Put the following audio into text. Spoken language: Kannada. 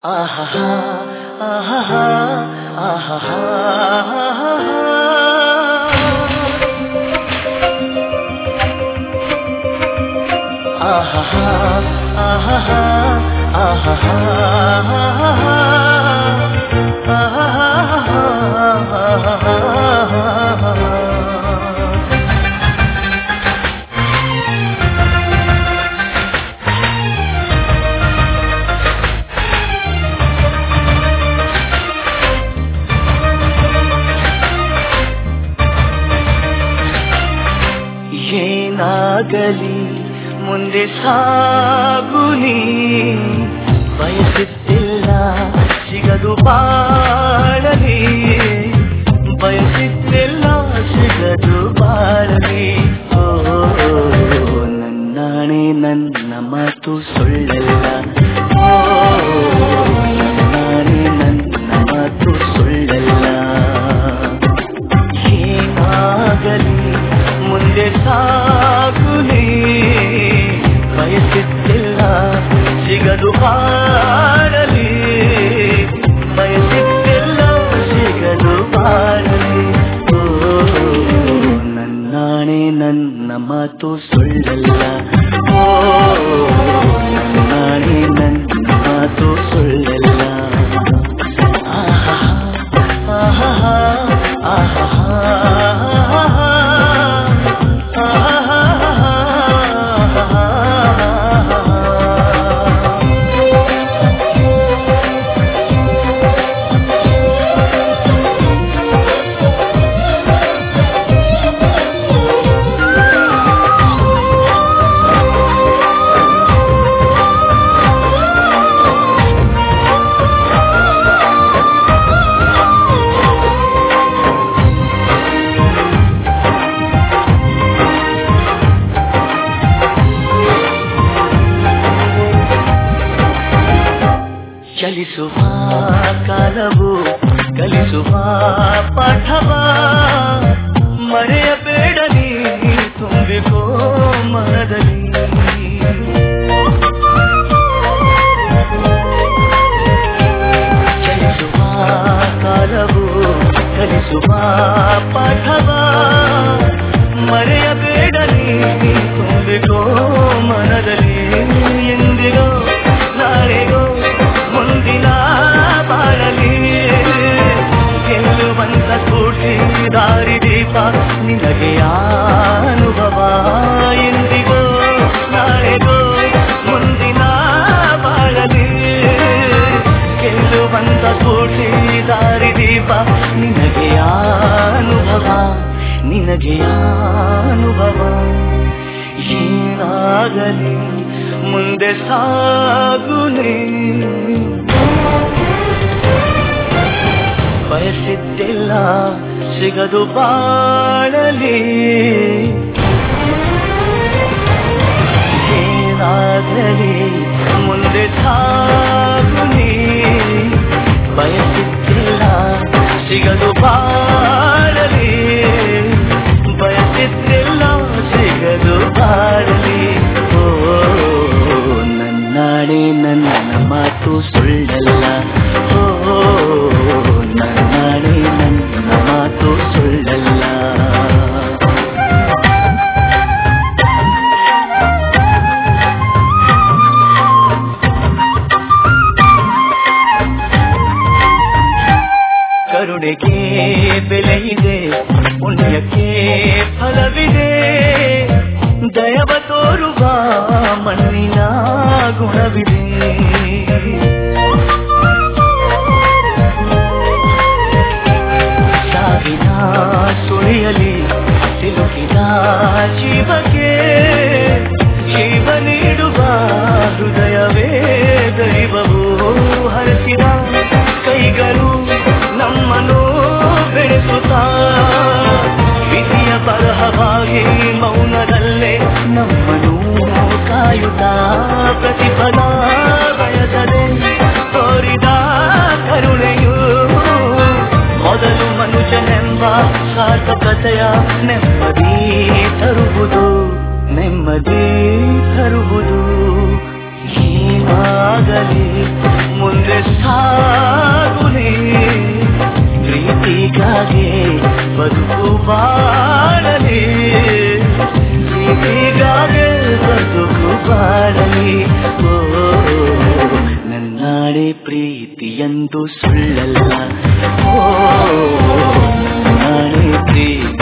ಆಹಾ ಆಹಾ ಆಹಾ ಆಹಾ ಆಹಾ ಏನಾಗಲಿ ಮುಂದೆ ಸಾಗುನಿ ಬಯಸುತ್ತಿಲ್ಲ ಸಿಗದು ಬಾಳಲಿ ಬಯಸುತ್ತಿಲ್ಲ ಸಿಗದು ಬಾಳಲಿ ಓ ನನ್ನಾಣೆ ನನ್ನ ಮಾತು ಸುಳ್ಳಲ್ಲ ಓ ನನ್ನಾಣೆ ನನ್ನ ಮಾತು ಸುಳ್ಳಲ್ಲ ಏನಾಗಲಿ ಮುಂದೆ ಸಾಗುನಿ ಬಯಸುತ್ತಿಲ್ಲ ಸಿಗದು ಬಾಳಲಿ ಬಯಸುತ್ತಿಲ್ಲ ಸಿಗದು ಬಾಳಲಿ ಓ ನನ್ನಾಣೆ ನನ್ನ ಮಾತು ಸುಳ್ಳಲ್ಲ ಓ ನನ್ನಾಣೆ ನನ್ನ ಮಾತು ಸುಳ್ಳಲ್ಲ ಆಹಾ ಆಹಾ ಆಹಾ ಚಲಿಸುವ ಕಾಲವು ಕಲಿಸುವ ಪಾಠವ ಮರೆಯಬೇಡ ನೀ ತುಂಬಿಕೋ ಮನದಲ್ಲಿ ಚಲಿಸುವ ಕಾಲವು ಕಲಿಸುವ ಪಾಠವ ಮರೆಯಬೇಡ ನೀ ತುಂಬಿಕೋ ಮನದಲ್ಲಿ ಎಂದಿಗೋ ನಾಳೆಗೋ ಮುಂದಿನ ಬಾಳಲಿ ಗೆಲ್ಲುವಂತ ಸ್ಫೂರ್ತಿ ದಾರಿ ದೀಪ ನಿನಗೆ ಅನುಭವ ಎಂದಿಗೋ ನಾಳೆಗೋ ಮುಂದಿನ ಬಾಳಲಿ ಗೆಲ್ಲುವಂತ ಸ್ಫೂರ್ತಿ ದಾರಿ ದೀಪ ನಿನಗೆ ಅನುಭವ ನಿನಗೆ ಅನುಭವ ಏನಾಗಲಿ ಮುಂದೆ ಸಾಗುನಿ ಬಯಸಿದ್ದಿಲ್ಲ ಸಿಗದು ಬಾಳಲಿ ಏನಾಗಲಿ ಮುಂದೆ ಸಾಗುನಿ ಬಯಸಿದ್ದಿಲ್ಲ ಸಿಗದು ಬಾಳಲಿ ಬಯಸಿದ್ದಿಲ್ಲ ಸಿಗದು ಬಾಳಲಿ ಓ ನನ್ನಾಣೆ ನನ್ನ ಮಾತು ಸುಳ್ಳಲ್ಲ ಓ ನನ್ನಾಣೆ ನನ್ನ ಮಾತು ಸುಳ್ಳಲ್ಲ ಕರುಣೆಗೆ ಬೆಲೆ ಇದೆ ಪುಣ್ಯಕ್ಕೆ ಫಲವಿದೆ ದಯವ ತೋರುವ ಮಣ್ಣಿನ ಗುಣವಿದೆ ಸಾವಿನ ಸುಳಿಯಲಿ ಸಿಲುಕಿದ ಜೀವಕ್ಕೆ ಜೀವ ನೀಡುವ ಹೃದಯವೇ ದೈವವು ಹರಸಿದ ಕೈಗಳು ನಮ್ಮನ್ನು ಬೆಳೆಸುತ್ತಾ ವಿಧಿಯ ಬರಹವಾಗಿ ಮೌನದಲ್ಲೇ ನಮ್ಮನ್ನು ಪ್ರೀತಿಯಂದು ಸುಳ್ಳಲ್ಲ, ಓ ನನ್ನಾಣೆ ಪ್ರೀತಿ